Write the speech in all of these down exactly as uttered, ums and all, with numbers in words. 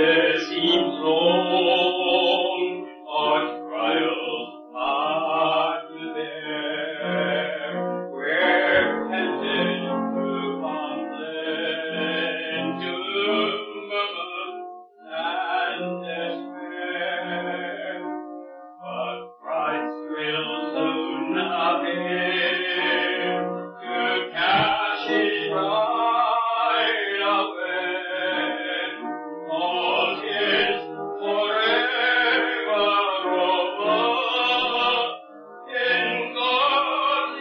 seems long, our trials are to bear. We're tempted to complain, to murmur and despair. But Christ will soon appear to cash his bride away. All is forever over in God's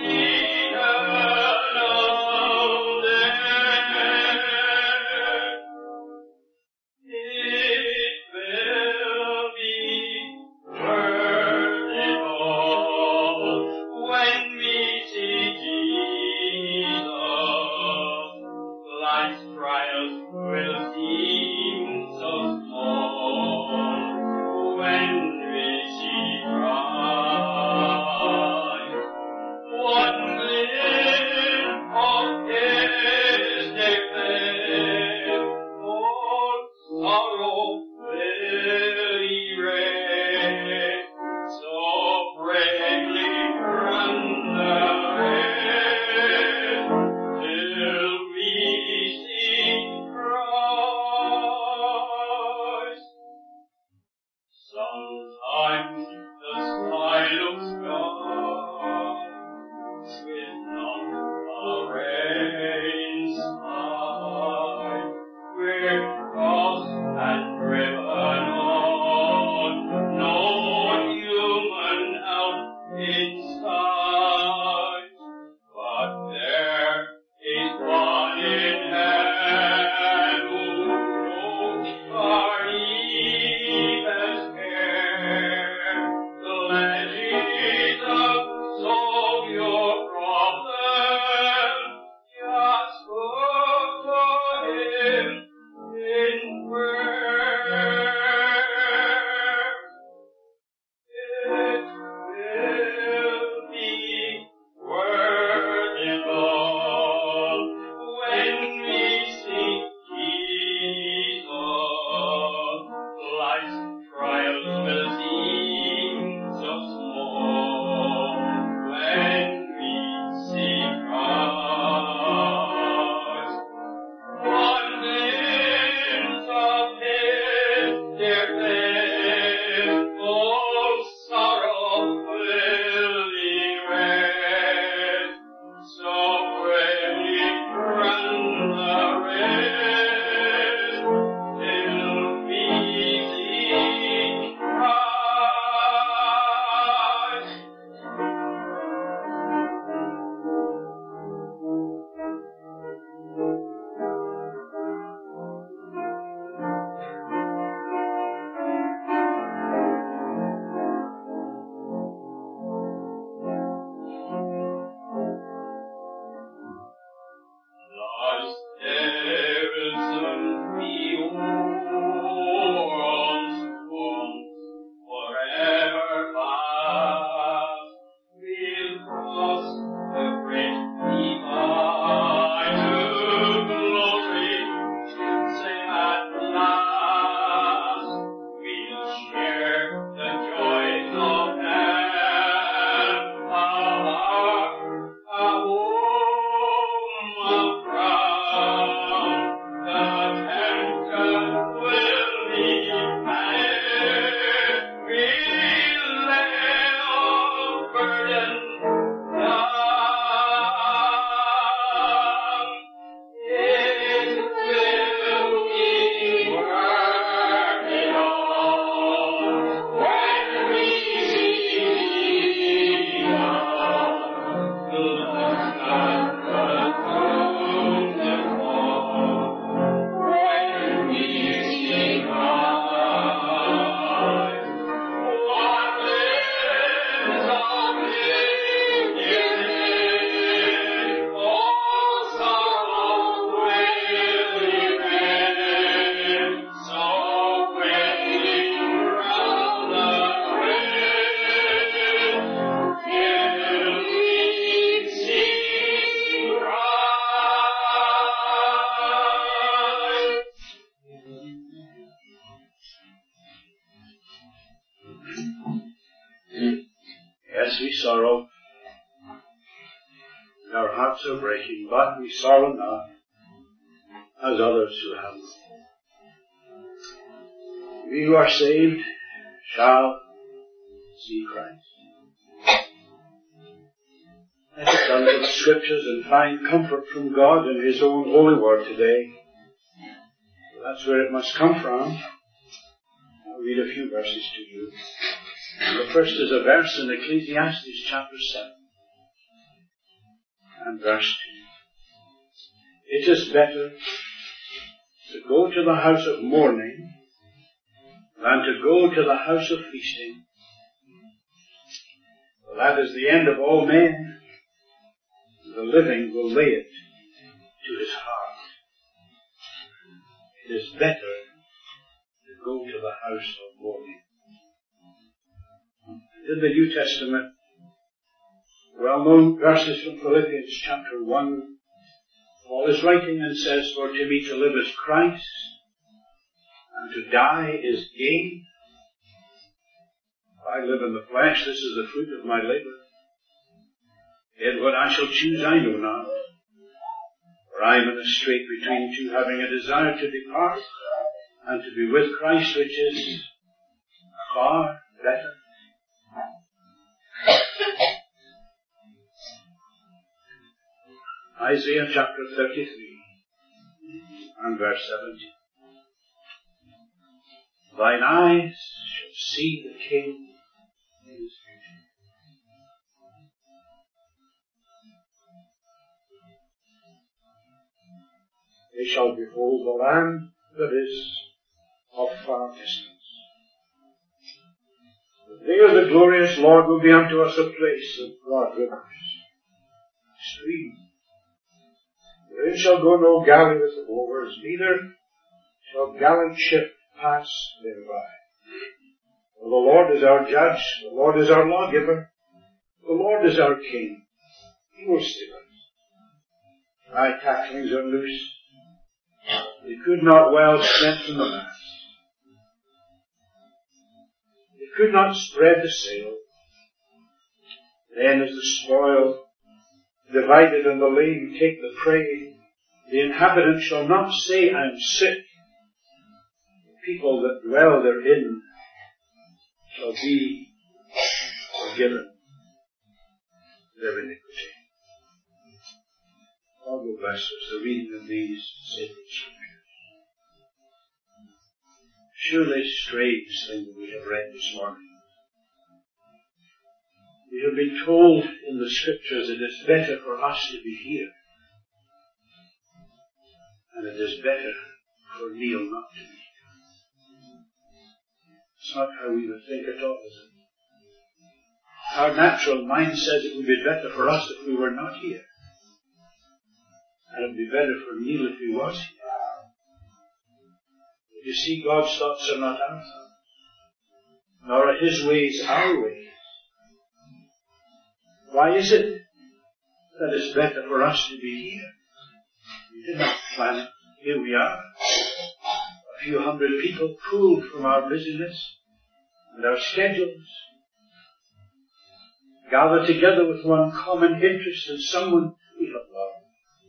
eternal day. It will be worth it all when we see Jesus. Life's trials will seem so small when we see Christ. One glimpse of His face, all sorrow will erase. So bravely run the race till we see Christ. Sometimes the sky looks dark, with not a rain sign. We're crossed and driven on, no human help in sight. But there is one in heaven who knows our deepest care. Let Jesus solve your problem. Just look to Him in prayer. It will be worth it all when we see Jesus. Life's trials will seem so small when we see Christ. One glimpse of His dear face, all sorrow will erase. So bravely run the race till we see Christ. Life's day will soon be o'er, once forever past. We'll cross the great divide to glory, say at last. We'll share the joys of heaven, a heart, a home, a crown, the tempter sorrow. Our hearts are breaking, but we sorrow not, as others who have. We who are saved shall see Christ. Let us turn to the Scriptures and find comfort from God in His own holy word today. That's where it must come from. I'll read a few verses to you. The first is a verse in Ecclesiastes chapter seven and verse two. It is better to go to the house of mourning than to go to the house of feasting. For that is the end of all men. The living will lay it to his heart. It is better to go to the house of mourning. In the New Testament, well-known verses from Philippians chapter one, Paul is writing and says, "For to me to live is Christ, and to die is gain. If I live in the flesh, this is the fruit of my labor. Yet what I shall choose I know not. For I am in a strait between two, having a desire to depart, and to be with Christ, which is far better." Isaiah chapter thirty-three and verse seventeen. "Thine eyes shall see the King in his beauty." They shall behold the land that is of far distance. The day of the glorious Lord will be unto us a place of broad rivers, streams, wherein shall go no galley with the rowers, neither shall gallant ship pass thereby. For the Lord is our judge, the Lord is our lawgiver, the Lord is our King. He will steer us. Thy tacklings are loose. They could not well strengthen the mast. They could not spread the sail. Then as the spoil divided and the lame take the prey, the inhabitant shall not say, "I am sick." The people that dwell therein shall be forgiven their iniquity. God will bless us the reading of these sacred scriptures. Surely strange thing that we have read this morning. We have been told in the Scriptures it is better for us to be here, and it is better for Neil not to be here. It's not how we would think at all, is it? Our natural mind says it would be better for us if we were not here, and it would be better for Neil if he was here. But you see, God's thoughts are not our thoughts, nor are His ways our ways. Why is it that it's better for us to be here? We did not plan it. Here we are. A few hundred people pulled from our busyness and our schedules, gathered together with one common interest in someone we have loved.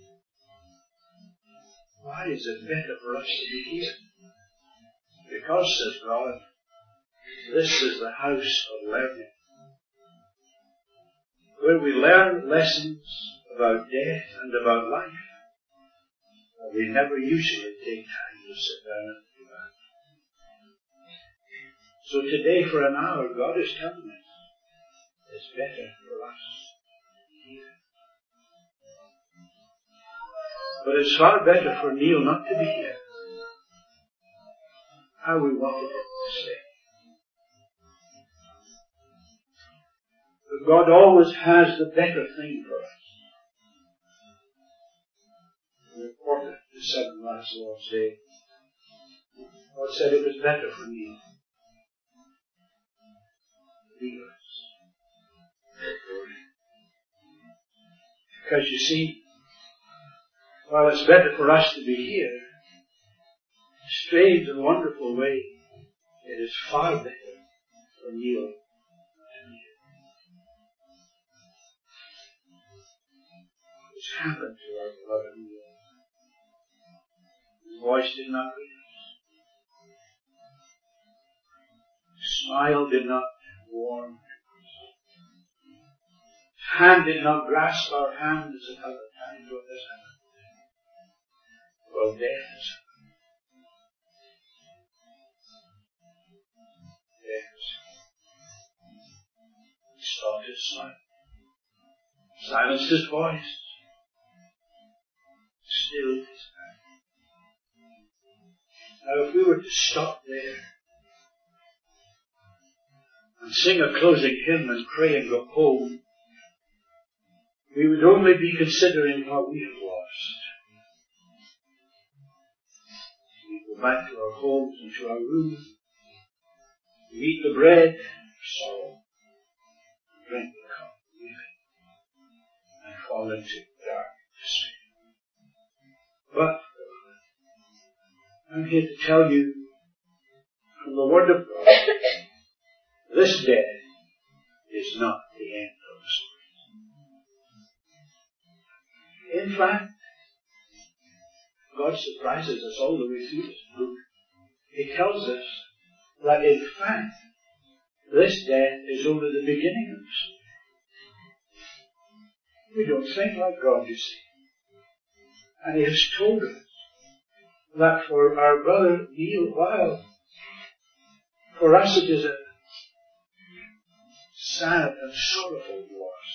Why is it better for us to be here? Because, says God, this is the house of learning, where we learn lessons about death and about life, but we never usually take time to sit down and do that. So today, for an hour, God is telling us it's better for us here. But it's far better for Neil not to be here. How we wanted him to stay. But God always has the better thing for us. In the quarter to seven last Lord's Day, God said it was better for Neil to leave us. Because you see, while it's better for us to be here, strange and wonderful way, it is far better for Neil to be here. happened to our beloved Neil. His voice did not reach us. His smile did not warm us. His hand did not grasp our hand as at other times. What has happened? Well, death has happened. Death has happened. He stopped his smile. Silenced his voice. Stilled his hand. Now if we were to stop there and sing a closing hymn and pray and go home, we would only be considering what we have lost. We go back to our homes and to our rooms, we eat the bread of sorrow, and drink the cup of weeping, and fall into dark despair. But I'm here to tell you from the Word of God, this death is not the end of the story. In fact, God surprises us all the way through this book. He tells us that in fact, this death is only the beginning of the story. We don't think like God, you see. And He has told us that for our brother Neil, while for us it is a sad and sorrowful loss,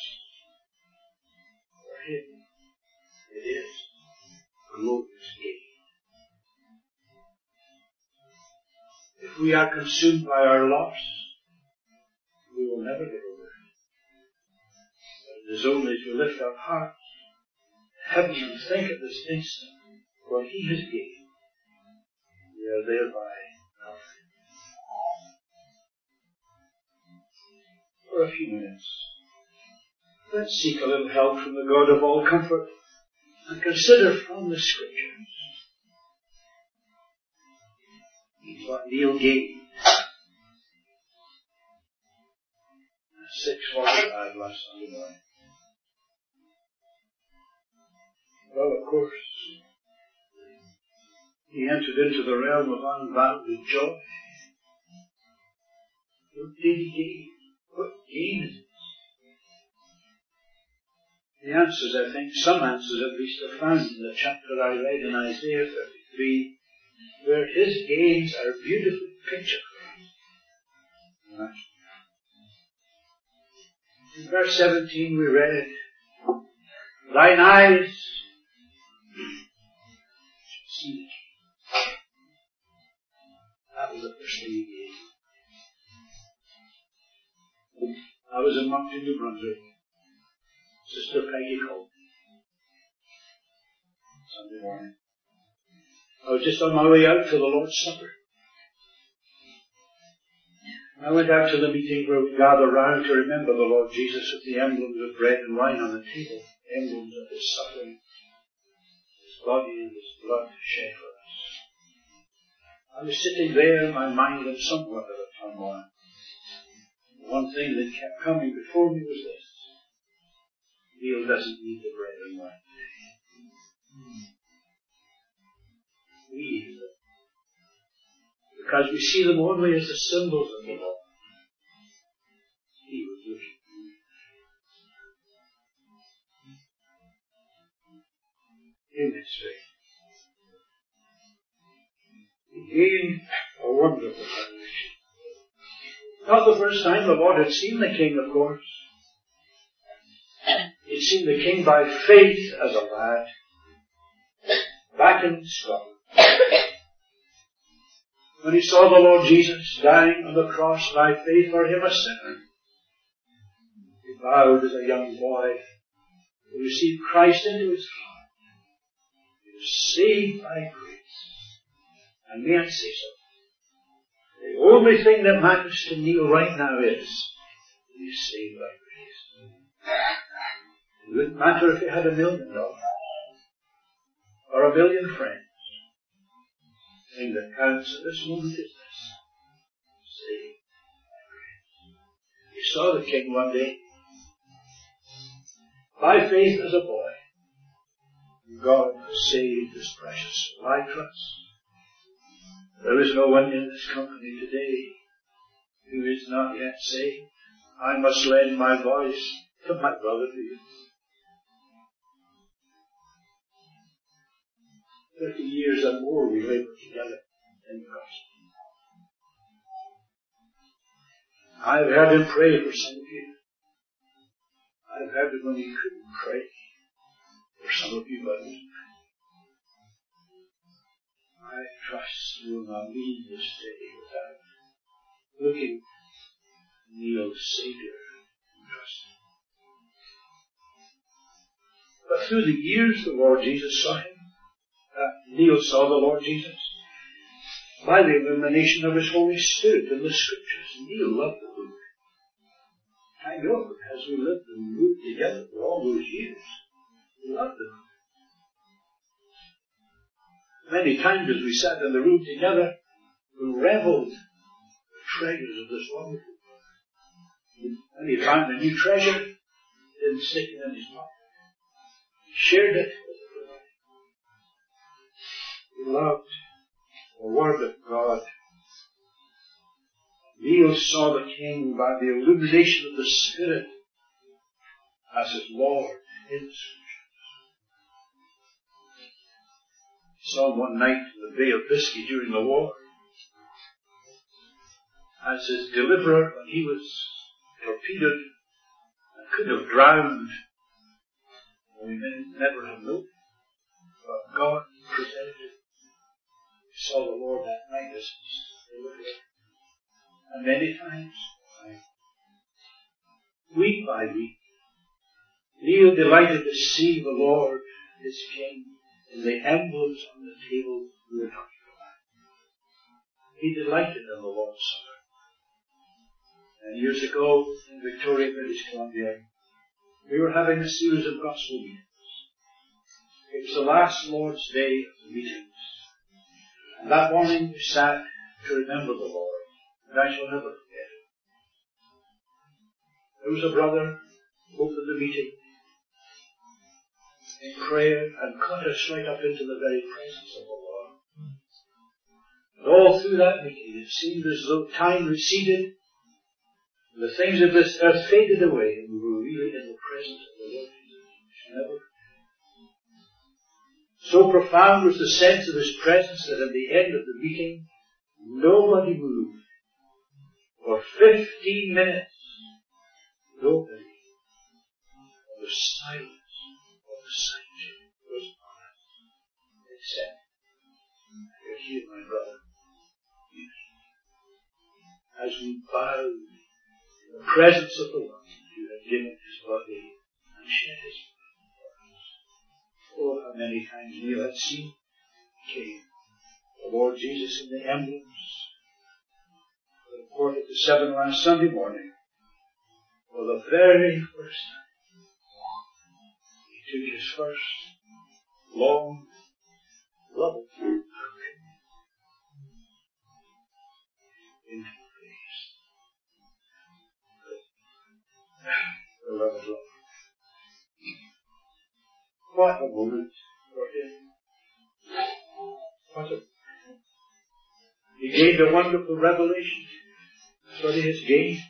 for him it is glorious gain. If we are consumed by our loss, we will never get over it. But it is only to lift our hearts to heaven and think at this instant what He has gained. We are thereby comforted. For a few minutes, let's seek a little help from the God of all comfort and consider from the Scriptures what Neil gained at six forty-five last Sunday morning. Well, of course, he entered into the realm of unbounded joy. What did he gain? What gain is it? The answers, I think, some answers at least, are found in the chapter I read in Isaiah thirty-three, where his gains are beautifully pictured for us. In verse seventeen we read, thine eyes shall see the King. That was the first thing he gave. I was in Moncton, New Brunswick. Sister Peggy called me Sunday morning. I was just on my way out to the Lord's Supper. I went out to the meeting where we gather round to remember the Lord Jesus with the emblems of bread and wine on the table, emblems of His suffering, His body and His blood shed for us. I was sitting there, my mind in somewhat of a turmoil. One thing that kept coming before me was this: Neil doesn't need the bread and wine today. We need them. Because we see them only as the symbols of the law. He was looking in His faith. He gained a wonderful salvation. Not the first time the Lord had seen the King, of course. He'd seen the King by faith as a lad, back in Scotland. When he saw the Lord Jesus dying on the cross by faith for him, a sinner, he bowed as a young boy. He received Christ into his heart. He was saved by grace. And may I say so? The only thing that matters to Neil right now is he is saved by grace. It wouldn't matter if he had a million dollars or a million friends. The thing that counts at this moment is this: saved by grace. He saw the King one day, by faith as a boy, God has saved His precious soul. I trust there is no one in this company today who is not yet saved. I must lend my voice to my brother Neil. Thirty years and more we labored together in the gospel. I've heard him pray for some of you. I've heard him when he couldn't pray for some of you, but I trust you will not leave this day without looking at Neil's Savior and trusting. But through the years the Lord Jesus saw him. Uh, Neil saw the Lord Jesus by the illumination of His Holy Spirit in the Scriptures. Neil loved the Book. I know because we lived and moved together for all those years. We loved the Book. Many times as we sat in the room together, we reveled the treasures of this wonderful book. And he found a new treasure, didn't stick it in his pocket. He shared it with everybody. He loved the Word of God. Neil saw the King by the illumination of the Spirit as his Lord in the Scriptures. He saw him one night in the Bay of Biscay during the war as his deliverer when he was torpedoed and could have drowned. We may never have known. But God presented it. We saw the Lord that night as his deliverer. And many times, week by week, Neil delighted to see the Lord, his King, in the emblems on the table we were talking about. He delighted in the Lord's Supper. And years ago, in Victoria, British Columbia, we were having a series of gospel meetings. It was the last Lord's Day of the meetings. And that morning we sat to remember the Lord. And I shall never forget it. There was a brother who opened the meeting in prayer and caught us right up into the very presence of the Lord. And all through that meeting it seemed as though time receded, and the things of this earth faded away, and we were really in the presence of the Lord Jesus. Never. So profound was the sense of His presence that at the end of the meeting, nobody moved. For fifteen minutes, nobody. The silence of the sanctuary was on us, except I could hear my brother as we bowed in the presence of the one who had given His body and shed His blood for us. Oh, how many times Neil had seen came the Lord Jesus in the emblems. Quarter to seven last Sunday morning, for the very first time, He took His first long, loving look into the face. Beloved Lord, what a moment for Him. What a He gained a wonderful revelation. That's what He has gained.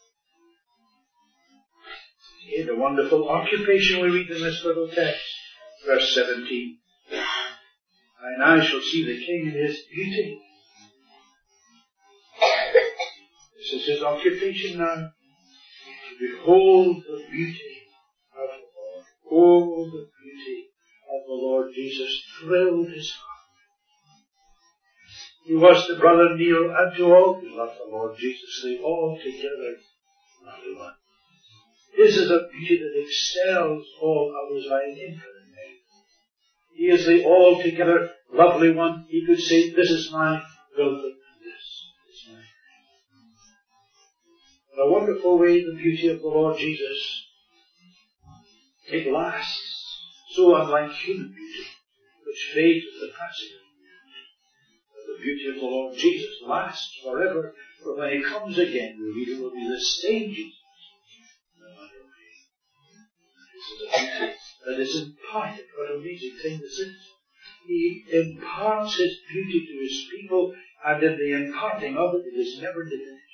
He gained a wonderful occupation. We read in this little text, verse seventeen. And I shall see the King in His beauty. This is His occupation now. To behold the beauty of the Lord. Oh, the beauty of the Lord Jesus thrilled His heart. He was to Brother Neil and to all who loved the Lord Jesus. They all together loved one. This is a beauty that excels all others by an infinite measure. He is the altogether lovely one. He could say, this is my beloved, and this is mine. What a wonderful way the beauty of the Lord Jesus, it lasts, so unlike human beauty, which fades with the passing. The beauty of the Lord Jesus lasts forever, for when He comes again, the reader will be the same Jesus. No matter what. This is a beauty that is imparted. What an amazing thing this is. He imparts His beauty to His people, and in the imparting of it, it is never diminished.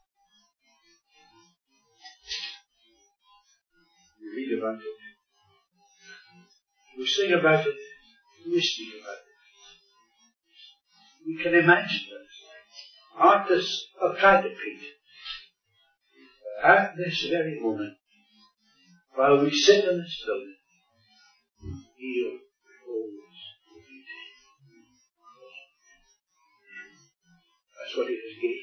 We read about it. We sing about it. We speak about it. We can imagine it. Artists have tried to paint it. But at this very moment, while we sit in this building, He holds the beauty. That's what He has gained.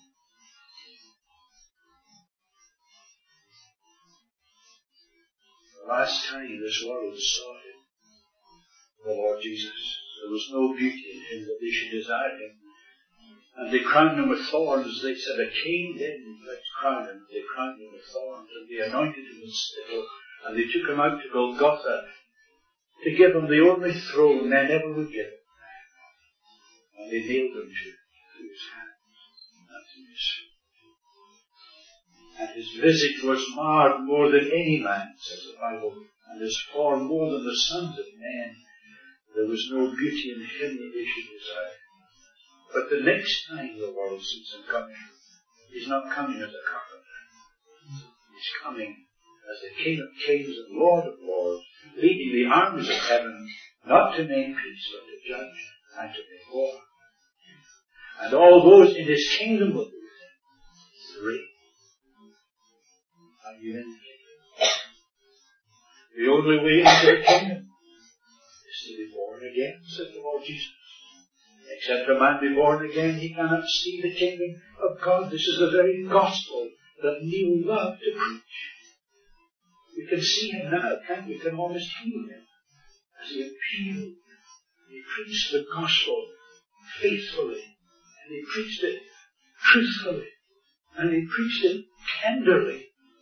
The last time this world saw Him, the Lord Jesus, there was no beauty in Him that they should desire Him. And they crowned Him with thorns. They said, a king then, let's crown Him. They crowned Him with thorns, and they anointed Him with spittle, and they took Him out to Golgotha to give Him the only throne they never would give Him. And they nailed Him to, to His hands and to His feet. And His visage was marred more than any man, says the Bible, and His form more than the sons of men. There was no beauty in Him that they should desire. But the next time the world sees Him coming, He's not coming as a carpenter. He's coming as the King of kings and Lord of lords, leading the armies of heaven, not to make peace, but to judge and to make war. And all those in His kingdom will be with Him. Reign. Are you in the kingdom? The only way into the kingdom is to be born again, said the Lord Jesus. Except a man be born again, he cannot see the kingdom of God. This is the very gospel that Neil loved to preach. We can see him now, can't we? We can almost hear him as he appealed. He preached the gospel faithfully, and he preached it truthfully, and he preached it tenderly.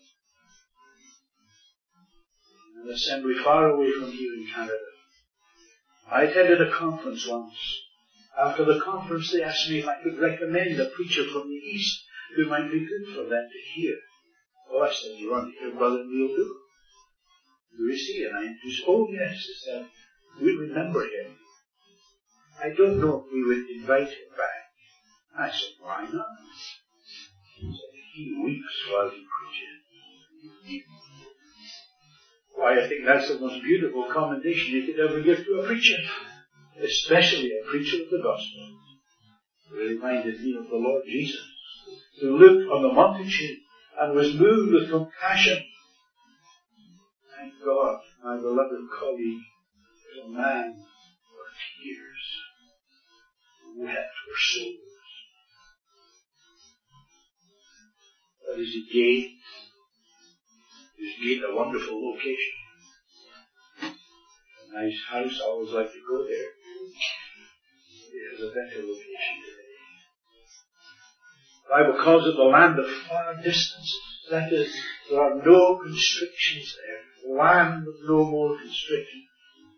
An assembly far away from here in Canada. I attended a conference once. After the conference, they asked me if I could recommend a preacher from the East who might be good for them to hear. Oh, I said, you want to hear Brother Neil Duke? Who is he? And I introduced, oh yes, they said, we remember him. I don't know if we would invite him back. I said, why not? He said, he weeps while he preaches. Why, I think that's the most beautiful commendation you could ever give to a preacher. Especially a preacher of the gospel. It reminded me of the Lord Jesus, who looked on the multitude and was moved with compassion. Thank God, my beloved colleague was a man of tears, who wept for souls. What does he gain? He's gained a wonderful location. A nice house, I always like to go there. It has a better location today. The Bible calls it the land of far distances. That is, there are no constrictions there. Land with no more constrictions.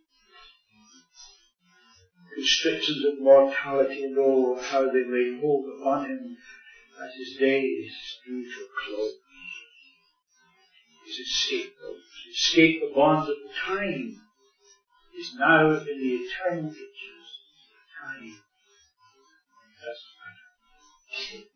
Constrictions of mortality, and oh, how they lay hold upon him as his days drew to a close. He's escaped those. He escaped the bonds of time. He's now in the eternal riches of time. Doesn't matter.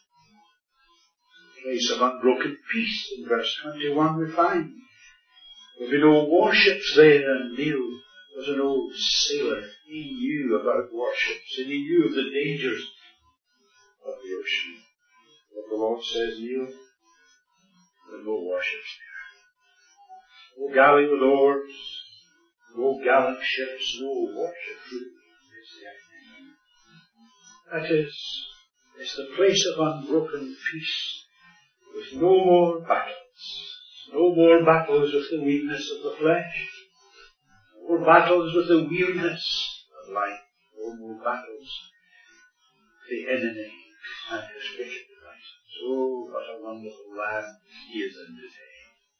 Place of unbroken peace in verse twenty-one we find. There will be no warships there, and Neil was an old sailor. He knew about warships, and he knew of the dangers of the ocean. What the Lord says, Neil, there are no warships there. No galley with oars, no gallant ships, no warship. That is, it's the place of unbroken peace, with no more battles. No more battles with the weakness of the flesh. No more battles with the weariness of life. No more battles with the enemy and his wicked devices. Oh, what a wonderful land he is in today.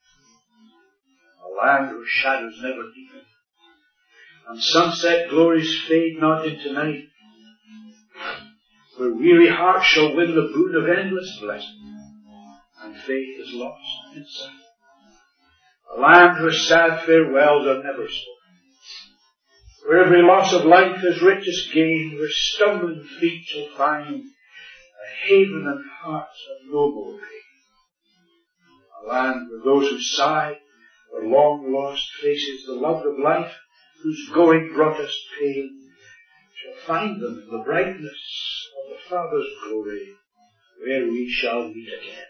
A land where shadows never deepen, and sunset glories fade not into night, where weary hearts shall win the boon of endless blessing, and faith is lost in sight. A land where sad farewells are never spoken, where every loss of life is richest gain, where stumbling feet shall find a haven and hearts of no more pain. A land where those who sigh for long lost faces, the loved of life, whose going brought us pain, shall find them in the brightness of the Father's glory, where we shall meet again.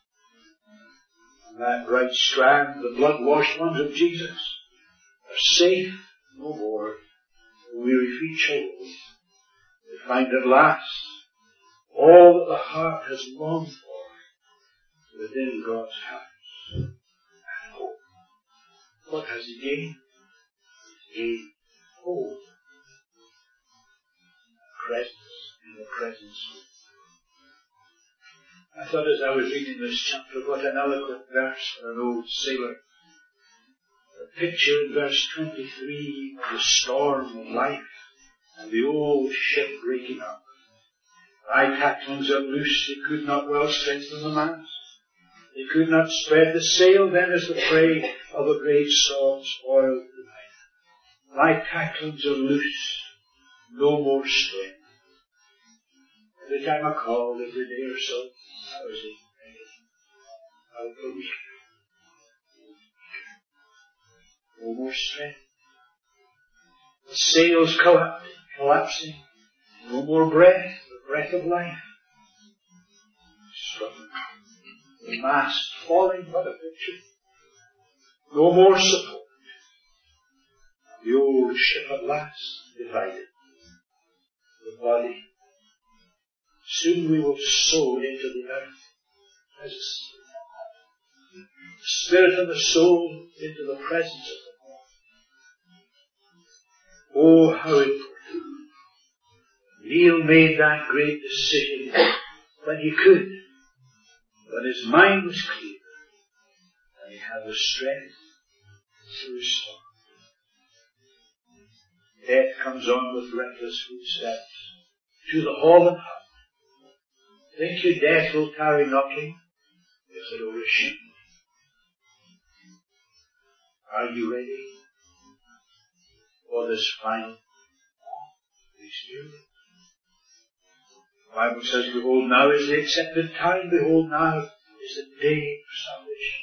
On that bright strand, the blood-washed ones of Jesus are safe no more. The weary feet shall roam. They find at last all that the heart has longed for within God's house. And hope. What has he gained? He gained hope. Presence in the presence. I thought as I was reading this chapter, what an eloquent verse for an old sailor. The picture in verse twenty-three of the storm of life and the old ship breaking up. High tacklings are loose, they could not well strengthen the mast. They could not spread the sail then as the prey of a great storm spoiled the night. High tacklings are loose, no more strength. Every time I called, every day or so, I was in out the week. No more strength. The sails collapsing, collapsing. No more breath, the breath of life. Struggling. The mast falling, what a picture. No more support. The old ship at last divided. The body. Soon we will sow into the earth as the spirit and the soul into the presence of the Lord. Oh, how important. Neil made that great decision when he could, when his mind was clear, and he had the strength to restore. Death comes on with reckless footsteps to the hall and hut. Think you death will tarry knocking if there were a ship? Are you ready for this final experience? The Bible says, behold, now is the accepted time. Behold, now is the day of salvation.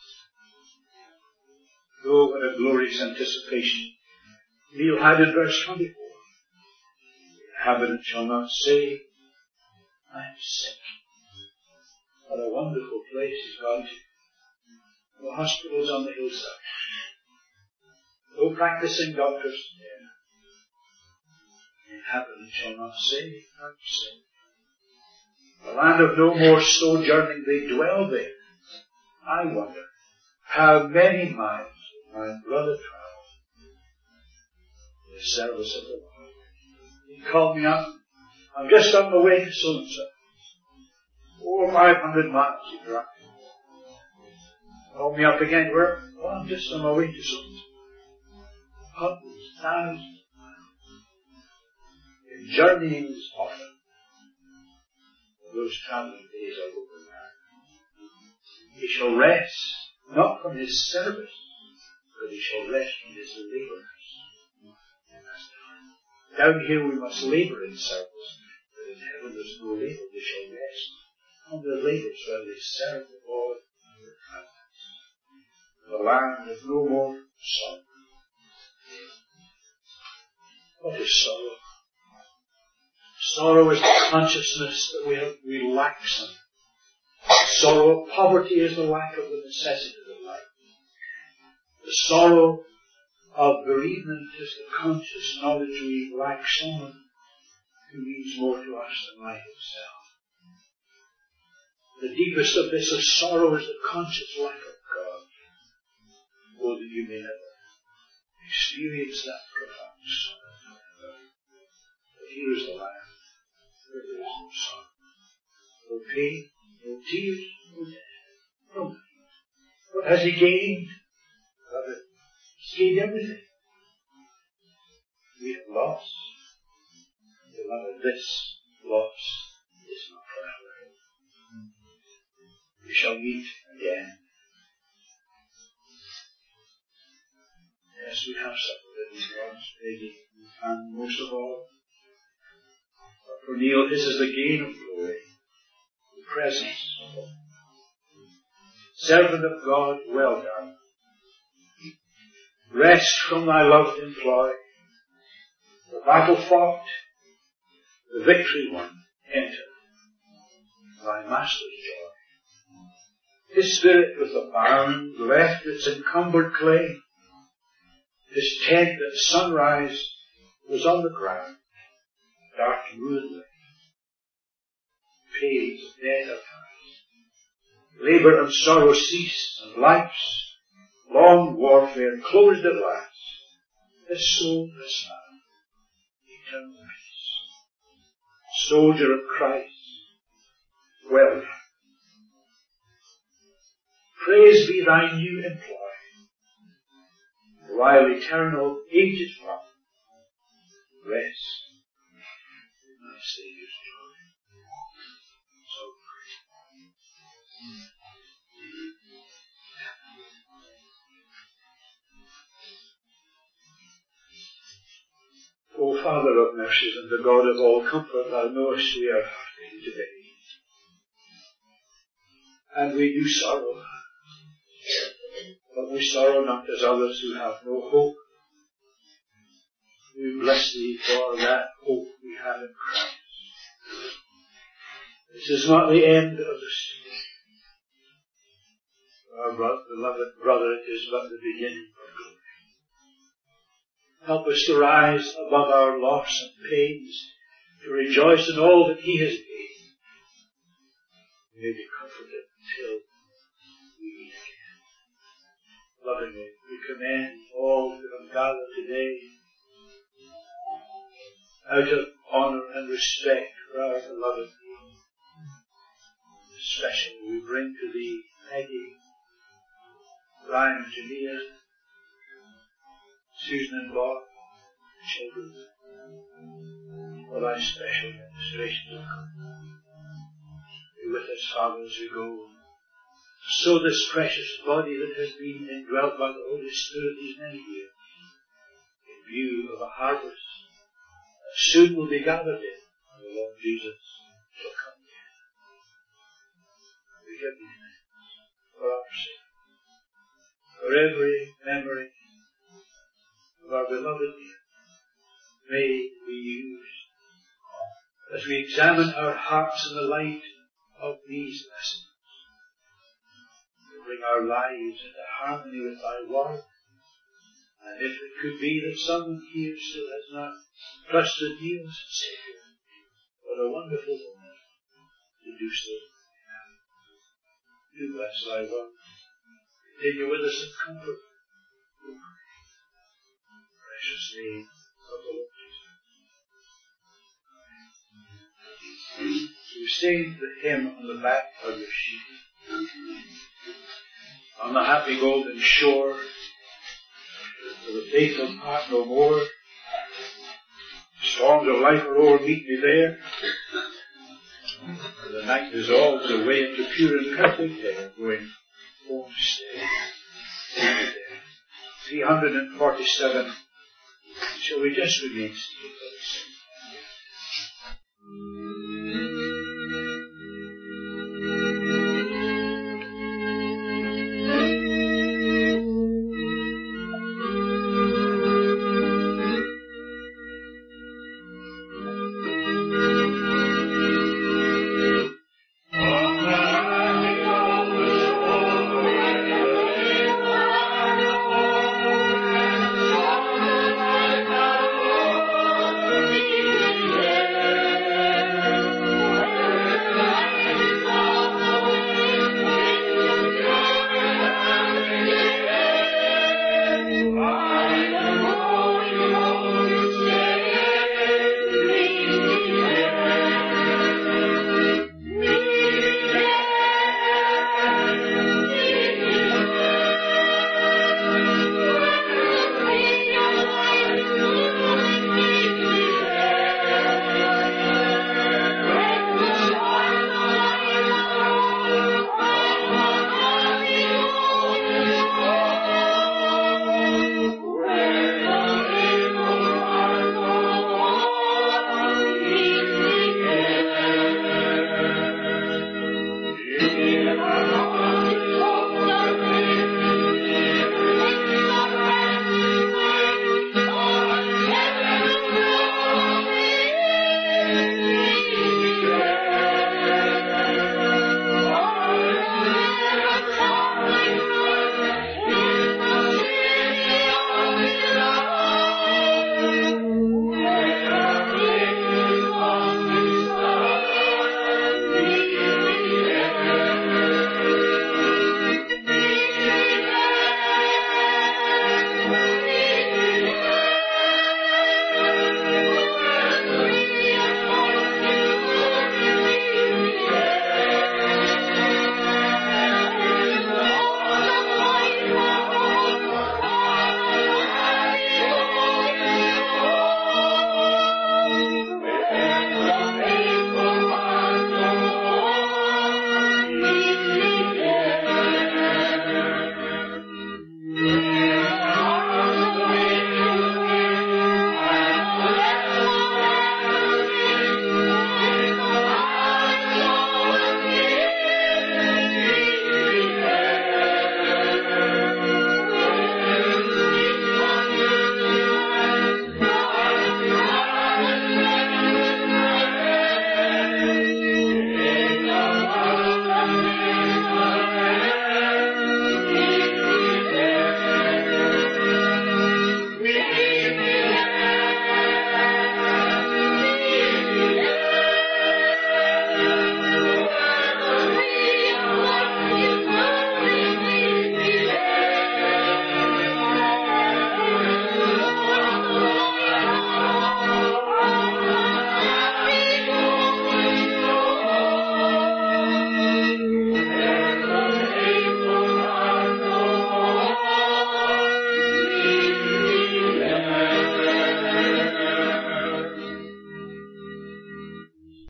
Oh, what a glorious anticipation Neil had in verse twenty-four. The inhabitant shall not say, I am sick. What a wonderful place he's gone to. No hospitals on the hillside. No practicing doctors there. The inhabitant shall not say, I am sick. A land of no more sojourning, they dwell there. I wonder how many miles my brother travelled in the service of the Lord. He called me up. I'm just on my way to so-and-so. Four or five hundred miles he drive. Called me up again. Where? Oh, I'm just on my way to so-and-so. Hundreds, thousands of miles. In journeyings often. Those travelling days are over now. He shall rest, not from his service, but he shall rest from his labours. Down here we must labour in service, but in heaven there's no labour. They shall rest from their labours while they serve the Lord and the covenants. The land of no more sorrow. What is sorrow? Sorrow is the consciousness that we have, we lack something. Sorrow of poverty is the lack of the necessity of life. The sorrow of bereavement is the conscious knowledge we lack someone who means more to us than life itself. The deepest abyss of sorrow is the conscious lack of God. Oh, that you may never experience that profound sorrow. But here is the land where there is no sorrow, no pain, no tears, no death, no money. What has he gained? Brother, he's gained everything. We have lost. Beloved, this loss is not forever. We shall meet again. Yes, we have suffered in God's lady, and most of all, but for Neil, his is the gain of glory, the presence of God. Servant of God, well done. Rest from thy loved employ, the battle fought, the victory won, enter thy master's joy. His spirit with a bound left its encumbered clay. His tent at sunrise was on the ground, dark and ruined, pains of death are past. Labour and sorrow ceased, and life's long warfare closed at last. His soul has found eternal peace. Soldier of Christ, well done. Praise be thy new employ, while eternal ages run. Rest in thy Saviour's joy. So O Father of mercies and the God of all comfort, thou knowest we are hurting today. And we do sorrow. But we sorrow not as others who have no hope. We bless thee for that hope we have in Christ. This is not the end of the story. Our brother, beloved brother, it is but the beginning of glory. Help us to rise above our loss and pains, to rejoice in all that he has gained. We may be comforted until we meet again. Lovingly, we commend all who have gathered today out of honour and respect for our beloved Neil. Especially we bring to thee Peggy, Brian and Janina, Susan and Bob, children, for thy special ministrations of comfort. Be with us, Father, as we go. So this precious body that has been indwelt by the Holy Spirit these many years, in view of a harvest that soon will be gathered in, and the Lord Jesus shall come again. We give thee thanks for our sake, for every memory of our beloved Neil. May we use, as we examine our hearts in the light of these lessons, bring our lives into harmony with thy word. And if it could be that someone here still has not trusted you as Saviour, what a wonderful moment to do so. Do bless thy word. Continue with us in comfort. Precious name of the Lord Jesus. So we sing the hymn on the back of your sheet. On the happy golden shore, for the faithful part no more. Storms of life are o'er, meet me there. For the night dissolves away into pure and perfect air, going home to stay. three hundred forty-seven. Shall we just remain still?